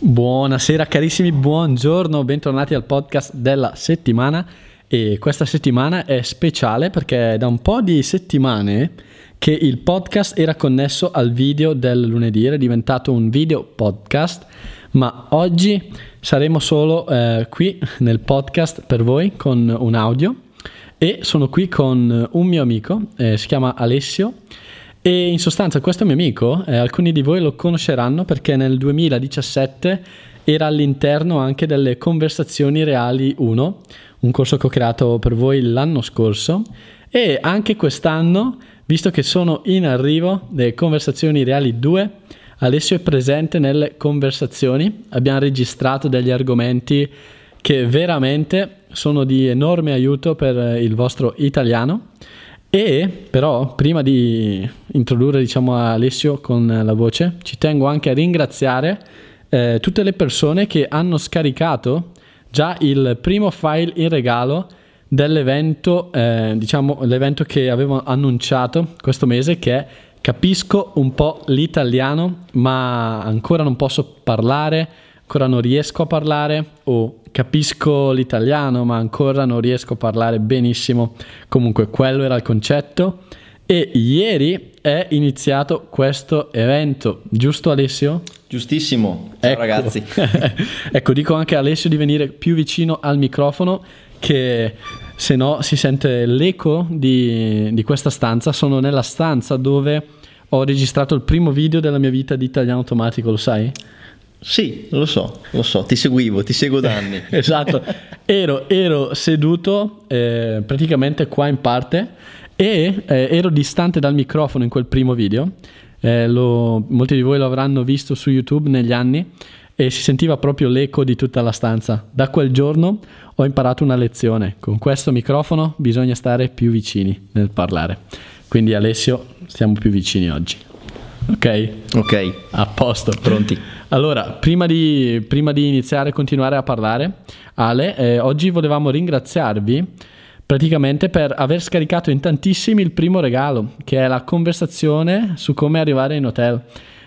Buonasera carissimi, buongiorno, bentornati al podcast della settimana. E questa settimana è speciale perché è da un po' di settimane che il podcast era connesso al video del lunedì, era diventato un video podcast, ma oggi saremo solo qui nel podcast per voi con un audio e sono qui con un mio amico, si chiama Alessio. E in sostanza questo mio amico, alcuni di voi lo conosceranno perché nel 2017 era all'interno anche delle Conversazioni Reali 1, un corso che ho creato per voi l'anno scorso, e anche quest'anno, visto che sono in arrivo le Conversazioni Reali 2, Alessio è presente nelle conversazioni. Abbiamo registrato degli argomenti che veramente sono di enorme aiuto per il vostro italiano. E però prima di introdurre Alessio con la voce, ci tengo anche a ringraziare tutte le persone che hanno scaricato già il primo file in regalo dell'evento, l'evento che avevo annunciato questo mese, che è Capisco un po' l'italiano ma ancora non posso parlare, ancora non riesco a parlare, o capisco l'italiano ma ancora non riesco a parlare benissimo. Comunque quello era il concetto e ieri è iniziato questo evento, giusto Alessio? Giustissimo, ciao ecco. Ragazzi. Ecco, dico anche a Alessio di venire più vicino al microfono, che se no si sente l'eco di questa stanza. Sono nella stanza dove ho registrato il primo video della mia vita di italiano automatico, lo sai? Sì, lo so, ti seguo da anni. Esatto, ero seduto praticamente qua in parte e ero distante dal microfono in quel primo video. Molti di voi lo avranno visto su YouTube negli anni e si sentiva proprio l'eco di tutta la stanza. Da quel giorno ho imparato una lezione: con questo microfono bisogna stare più vicini nel parlare. Quindi Alessio, stiamo più vicini oggi. Ok, a posto, pronti. Allora, prima di iniziare e continuare a parlare, Ale, oggi volevamo ringraziarvi praticamente per aver scaricato in tantissimi il primo regalo, che è la conversazione su come arrivare in hotel.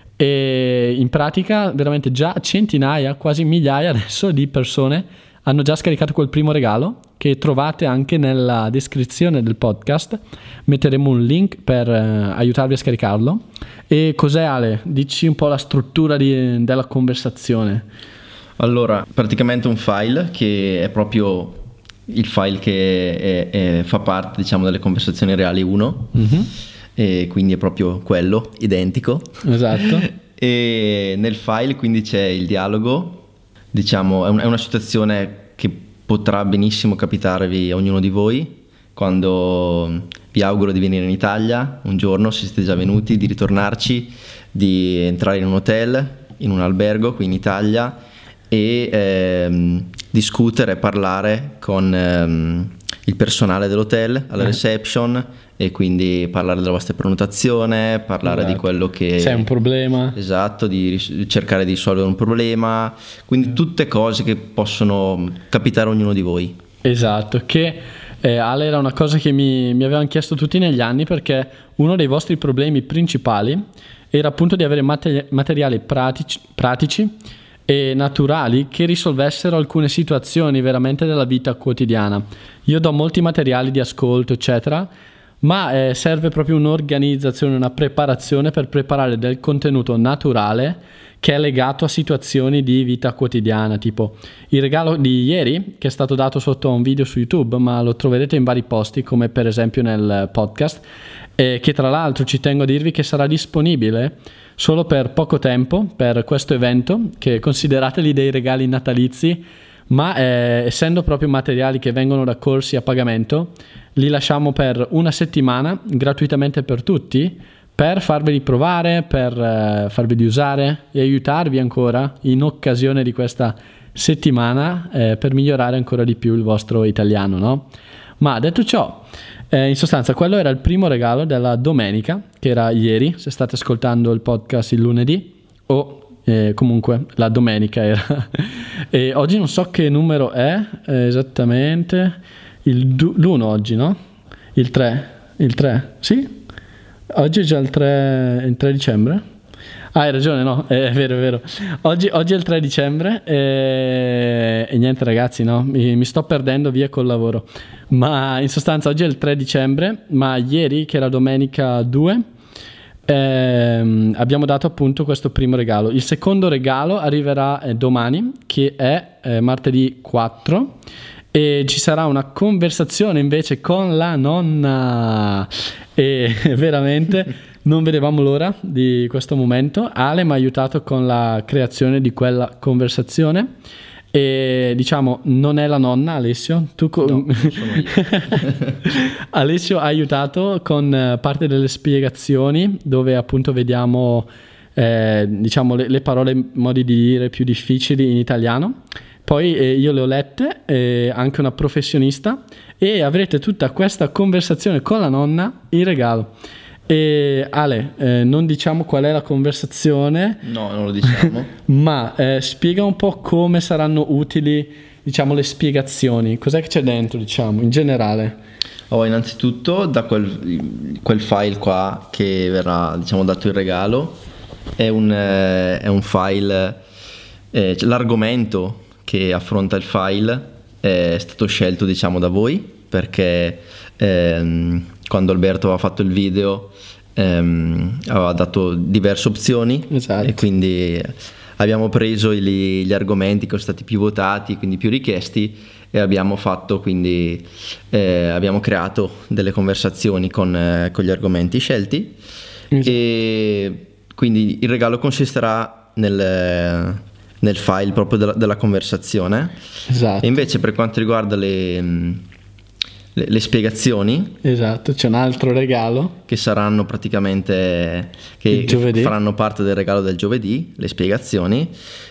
E in pratica veramente già centinaia, quasi migliaia adesso di persone hanno già scaricato quel primo regalo, che trovate anche nella descrizione del podcast. Metteremo un link per aiutarvi a scaricarlo. E cos'è, Ale? Dici un po' la struttura della conversazione. Allora, praticamente un file che è proprio il file che fa parte, delle Conversazioni Reali 1, e quindi è proprio quello, identico. Esatto. E nel file quindi c'è il dialogo, è una situazione che potrà benissimo capitarvi a ognuno di voi, quando vi auguro di venire in Italia un giorno, se siete già venuti, di ritornarci, di entrare in un hotel, in un albergo qui in Italia e discutere e parlare con il personale dell'hotel alla reception, e quindi parlare della vostra prenotazione, parlare di quello che c'è un problema, esatto, di cercare di risolvere un problema, quindi tutte cose che possono capitare a ognuno di voi. Esatto, che Ale, era una cosa che mi avevano chiesto tutti negli anni, perché uno dei vostri problemi principali era appunto di avere materiali pratici e naturali che risolvessero alcune situazioni veramente della vita quotidiana. Io do molti materiali di ascolto eccetera, ma serve proprio un'organizzazione, una preparazione per preparare del contenuto naturale che è legato a situazioni di vita quotidiana. Tipo il regalo di ieri, che è stato dato sotto a un video su YouTube, ma lo troverete in vari posti, come per esempio nel podcast, che tra l'altro ci tengo a dirvi che sarà disponibile solo per poco tempo per questo evento, che considerateli dei regali natalizi, ma essendo proprio materiali che vengono da corsi a pagamento, li lasciamo per una settimana gratuitamente per tutti, per farveli provare, per farveli usare e aiutarvi ancora in occasione di questa settimana per migliorare ancora di più il vostro italiano, no? Ma detto ciò, in sostanza quello era il primo regalo della domenica, che era ieri, se state ascoltando il podcast il lunedì, o comunque la domenica era. E oggi non so che numero è esattamente, l'1 oggi, no? Il 3, sì? Oggi è già il 3 dicembre? Ah, hai ragione, no, è vero, è vero. Oggi è il 3 dicembre e niente ragazzi, no, mi sto perdendo via col lavoro. Ma in sostanza oggi è il 3 dicembre, ma ieri, che era domenica 2, abbiamo dato appunto questo primo regalo. Il secondo regalo arriverà domani, che è martedì 4, e ci sarà una conversazione invece con la nonna e veramente non vedevamo l'ora di questo momento. Ale mi ha aiutato con la creazione di quella conversazione e diciamo non è la nonna Alessio, No, non sono io. Alessio ha aiutato con parte delle spiegazioni dove appunto vediamo diciamo le parole, modi di dire più difficili in italiano. Poi io le ho lette, anche una professionista, e avrete tutta questa conversazione con la nonna in regalo. E Ale, non diciamo qual è la conversazione. No, non lo diciamo. Ma spiega un po' come saranno utili, diciamo, le spiegazioni. Cos'è che c'è dentro, diciamo, in generale? Innanzitutto da quel file qua che verrà, diciamo, dato in regalo è un file, l'argomento che affronta il file è stato scelto, diciamo, da voi, perché quando Alberto aveva fatto il video aveva dato diverse opzioni. Esatto. E quindi abbiamo preso gli argomenti che sono stati più votati, quindi più richiesti, e abbiamo creato delle conversazioni con gli argomenti scelti. Esatto. E quindi il regalo consisterà nel file proprio della conversazione. Esatto. E invece per quanto riguarda le spiegazioni, esatto, c'è un altro regalo che saranno praticamente che faranno parte del regalo del giovedì, le spiegazioni.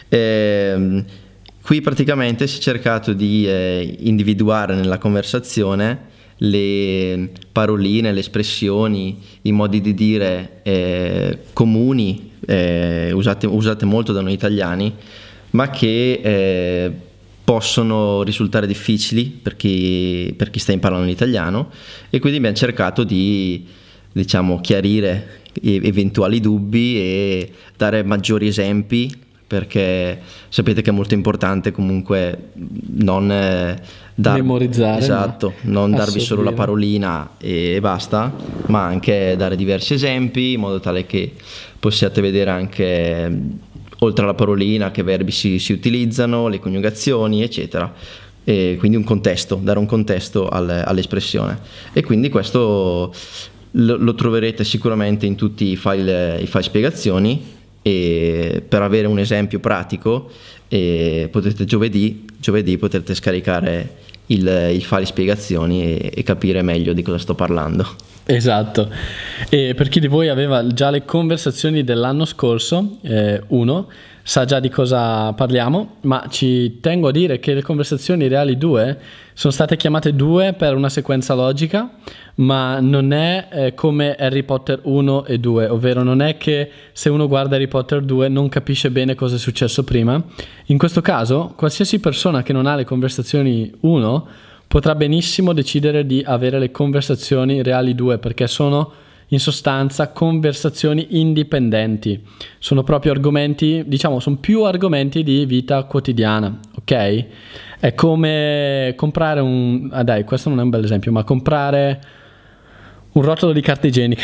Qui praticamente si è cercato di individuare nella conversazione le paroline, le espressioni, i modi di dire comuni, usate molto da noi italiani, ma che possono risultare difficili per chi sta imparando l'italiano, e quindi abbiamo cercato di, diciamo, chiarire eventuali dubbi e dare maggiori esempi, perché sapete che è molto importante comunque non memorizzare, esatto, non darvi solo la parolina e basta, ma anche dare diversi esempi in modo tale che possiate vedere anche, oltre alla parolina, che verbi si utilizzano, le coniugazioni, eccetera. E quindi dare un contesto all'espressione. E quindi questo lo troverete sicuramente in tutti i file spiegazioni, e per avere un esempio pratico potete giovedì potete scaricare il file spiegazioni e capire meglio di cosa sto parlando. Esatto. E per chi di voi aveva già le conversazioni dell'anno scorso, uno sa già di cosa parliamo, ma ci tengo a dire che le conversazioni reali 2 sono state chiamate 2 per una sequenza logica, ma non è come Harry Potter 1 e 2, ovvero non è che se uno guarda Harry Potter 2 non capisce bene cosa è successo prima. In questo caso, qualsiasi persona che non ha le conversazioni 1 potrà benissimo decidere di avere le conversazioni reali 2, perché sono in sostanza conversazioni indipendenti, sono proprio argomenti, diciamo, sono più argomenti di vita quotidiana, ok? È come comprare dai, questo non è un bel esempio, ma comprare un rotolo di carta igienica.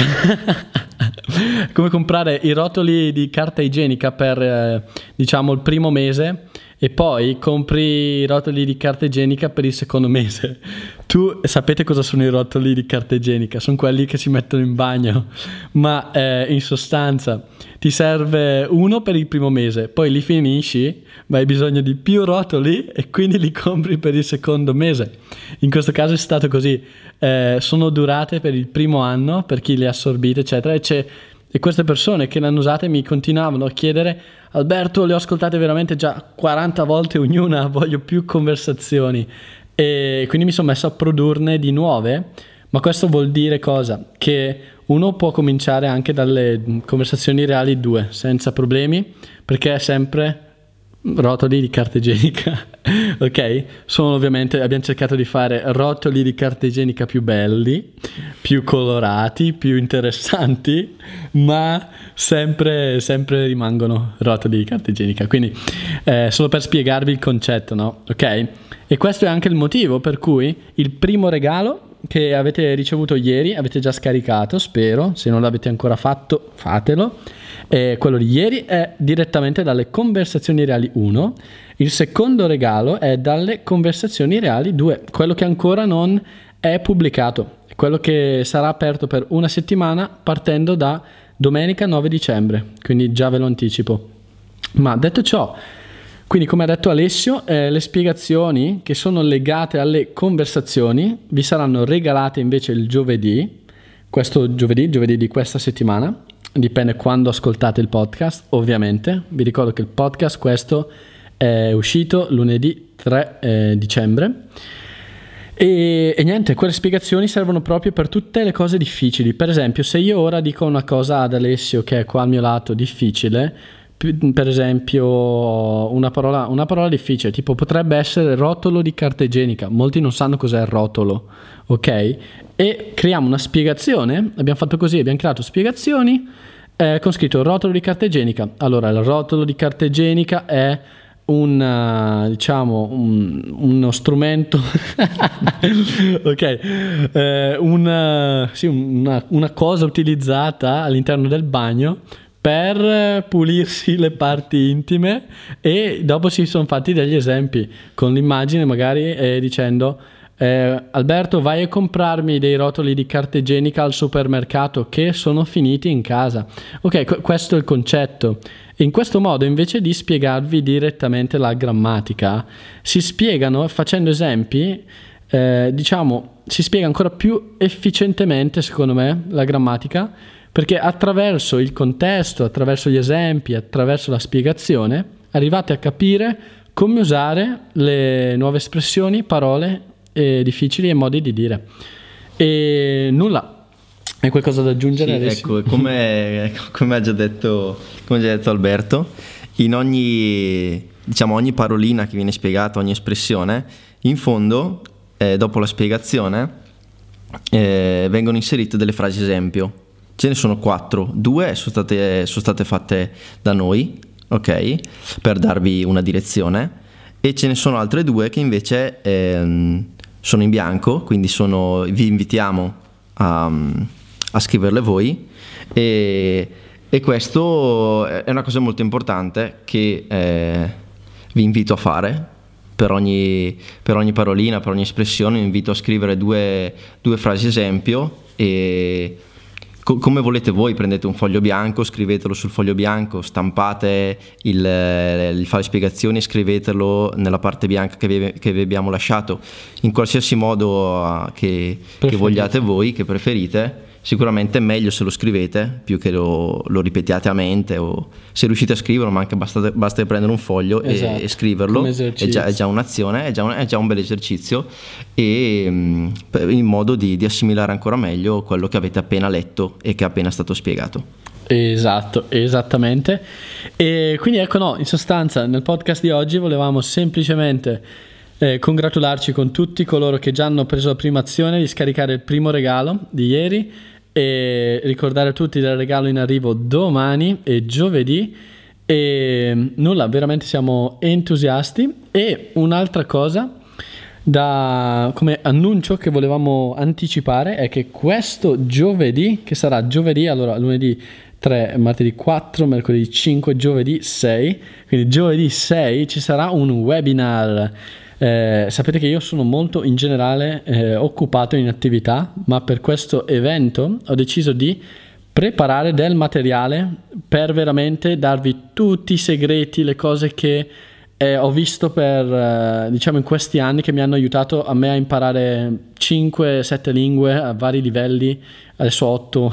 Come comprare i rotoli di carta igienica per diciamo il primo mese, e poi compri i rotoli di carta igienica per il secondo mese. Tu sapete cosa sono i rotoli di carta igienica? Sono quelli che si mettono in bagno, ma in sostanza ti serve uno per il primo mese, poi li finisci, ma hai bisogno di più rotoli e quindi li compri per il secondo mese. In questo caso è stato così, sono durate per il primo anno per chi le ha assorbite, eccetera, e queste persone che le hanno usate mi continuavano a chiedere: Alberto, le ho ascoltate veramente già 40 volte ognuna, voglio più conversazioni. E quindi mi sono messo a produrne di nuove. Ma questo vuol dire cosa? Che uno può cominciare anche dalle conversazioni reali 2 senza problemi, perché è sempre rotoli di carta igienica, ok? Abbiamo cercato di fare rotoli di carta igienica più belli, più colorati, più interessanti, ma sempre rimangono rotoli di carta igienica. Quindi solo per spiegarvi il concetto, no? Ok? E questo è anche il motivo per cui il primo regalo che avete ricevuto ieri, avete già scaricato, spero, se non l'avete ancora fatto, fatelo. Quello di ieri è direttamente dalle Conversazioni Reali 1, il secondo regalo è dalle Conversazioni Reali 2, quello che ancora non è pubblicato, quello che sarà aperto per una settimana partendo da domenica 9 dicembre, quindi già ve lo anticipo. Ma detto ciò, quindi come ha detto Alessio, le spiegazioni che sono legate alle conversazioni vi saranno regalate invece il giovedì, questo giovedì di questa settimana. Dipende quando ascoltate il podcast, ovviamente. Vi ricordo che il podcast questo è uscito lunedì 3 dicembre. E niente, quelle spiegazioni servono proprio per tutte le cose difficili. Per esempio, se io ora dico una cosa ad Alessio che è qua al mio lato difficile, per esempio una parola difficile, tipo potrebbe essere rotolo di carta igienica. Molti non sanno cos'è il rotolo, ok? E creiamo una spiegazione. Abbiamo fatto così, abbiamo creato spiegazioni con scritto rotolo di carta igienica. Allora, il rotolo di carta igienica è uno strumento ok, una cosa utilizzata all'interno del bagno per pulirsi le parti intime. E dopo si sono fatti degli esempi con l'immagine magari dicendo Alberto, vai a comprarmi dei rotoli di carta igienica al supermercato che sono finiti in casa. Ok, questo è il concetto. E in questo modo, invece di spiegarvi direttamente la grammatica, si spiegano facendo esempi, si spiega ancora più efficientemente, secondo me, la grammatica, perché attraverso il contesto, attraverso gli esempi, attraverso la spiegazione, arrivate a capire come usare le nuove espressioni, parole difficili e modi di dire. E nulla, hai qualcosa da aggiungere? Sì, ecco, come ha già detto Alberto, in ogni parolina che viene spiegata, ogni espressione, in fondo, dopo la spiegazione, vengono inserite delle frasi esempio. Ce ne sono 4, 2 sono state fatte da noi, ok, per darvi una direzione, e ce ne sono altre 2 che invece sono in bianco, quindi vi invitiamo a scriverle voi, e questo è una cosa molto importante che vi invito a fare per ogni parolina, per ogni espressione. Vi invito a scrivere due frasi esempio e come volete voi, prendete un foglio bianco, scrivetelo sul foglio bianco, stampate il file spiegazioni e scrivetelo nella parte bianca che vi abbiamo lasciato, in qualsiasi modo che vogliate voi, che preferite. Sicuramente è meglio se lo scrivete più che lo ripetiate a mente, o se riuscite a scriverlo, ma anche basta prendere un foglio e scriverlo, è già un'azione, è già un bel esercizio, e in modo di assimilare ancora meglio quello che avete appena letto e che è appena stato spiegato. Esatto, esattamente. E quindi ecco, no, in sostanza nel podcast di oggi volevamo semplicemente congratularci con tutti coloro che già hanno preso la prima azione di scaricare il primo regalo di ieri, e ricordare a tutti del regalo in arrivo domani e giovedì. E nulla, veramente siamo entusiasti. E un'altra cosa come annuncio che volevamo anticipare è che questo giovedì, che sarà giovedì, allora lunedì 3, martedì 4, mercoledì 5, giovedì 6, quindi giovedì 6 ci sarà un webinar. Sapete che io sono molto in generale occupato in attività, ma per questo evento ho deciso di preparare del materiale per veramente darvi tutti i segreti, le cose che ho visto per in questi anni, che mi hanno aiutato a me a imparare 5-7 lingue a vari livelli, adesso 8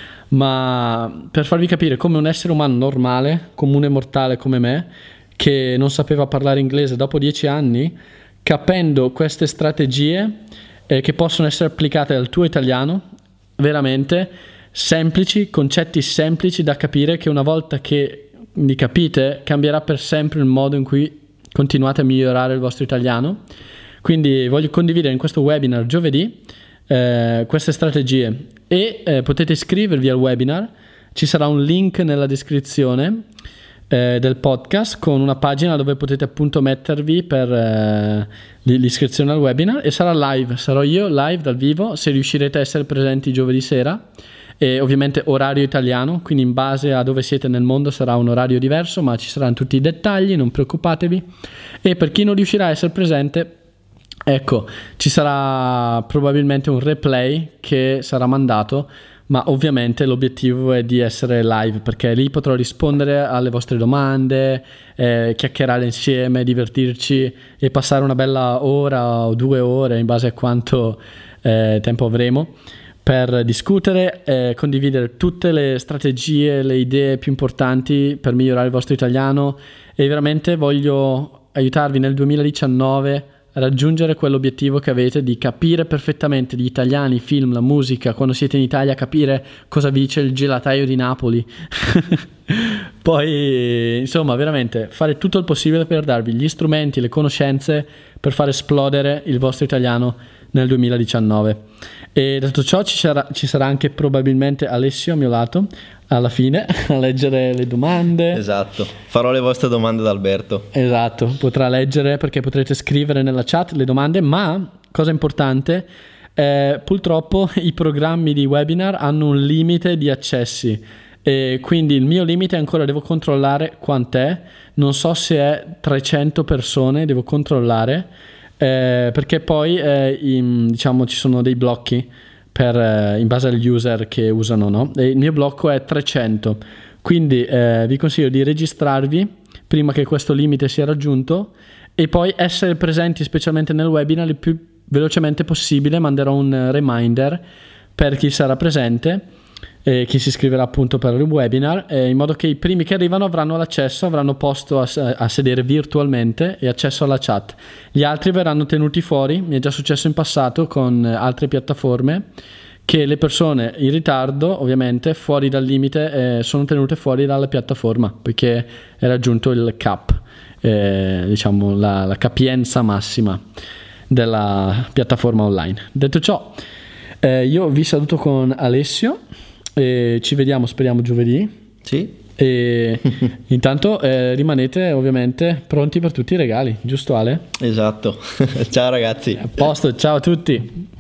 ma per farvi capire come un essere umano normale, comune mortale come me, che non sapeva parlare inglese, dopo 10 anni, capendo queste strategie che possono essere applicate al tuo italiano, veramente semplici, concetti semplici da capire, che una volta che capite, cambierà per sempre il modo in cui continuate a migliorare il vostro italiano. Quindi voglio condividere in questo webinar giovedì queste strategie e potete iscrivervi al webinar. Ci sarà un link nella descrizione del podcast con una pagina dove potete appunto mettervi per l'iscrizione al webinar, e sarà live, sarò io live dal vivo, se riuscirete a essere presenti giovedì sera, e ovviamente orario italiano, quindi in base a dove siete nel mondo sarà un orario diverso, ma ci saranno tutti i dettagli, non preoccupatevi. E per chi non riuscirà a essere presente, ecco, ci sarà probabilmente un replay che sarà mandato, ma ovviamente l'obiettivo è di essere live, perché lì potrò rispondere alle vostre domande, chiacchierare insieme, divertirci e passare una bella ora o 2 ore in base a quanto tempo avremo per discutere, condividere tutte le strategie, le idee più importanti per migliorare il vostro italiano. E veramente voglio aiutarvi nel 2019 a raggiungere quell'obiettivo che avete di capire perfettamente gli italiani, i film, la musica, quando siete in Italia, capire cosa vi dice il gelataio di Napoli. Poi insomma veramente fare tutto il possibile per darvi gli strumenti, le conoscenze per far esplodere il vostro italiano nel 2019. E detto ciò ci sarà anche probabilmente Alessio a mio lato alla fine a leggere le domande. Esatto, farò le vostre domande ad Alberto. Esatto, potrà leggere, perché potrete scrivere nella chat le domande, ma cosa importante, purtroppo i programmi di webinar hanno un limite di accessi, e quindi il mio limite ancora devo controllare quant'è, non so se è 300 persone, devo controllare, perché poi diciamo ci sono dei blocchi in base agli user che usano, no? E il mio blocco è 300, quindi vi consiglio di registrarvi prima che questo limite sia raggiunto e poi essere presenti specialmente nel webinar il più velocemente possibile. Manderò un reminder per chi sarà presente e chi si iscriverà appunto per il webinar, in modo che i primi che arrivano avranno l'accesso, avranno posto a sedere virtualmente e accesso alla chat. Gli altri verranno tenuti fuori. Mi è già successo in passato con altre piattaforme che le persone in ritardo, ovviamente fuori dal limite, sono tenute fuori dalla piattaforma poiché è raggiunto il cap, diciamo la capienza massima della piattaforma online. Detto ciò, io vi saluto con Alessio e ci vediamo, speriamo, giovedì. Sì. E intanto rimanete ovviamente pronti per tutti i regali, giusto Ale? Esatto. Ciao ragazzi. A posto, ciao a tutti.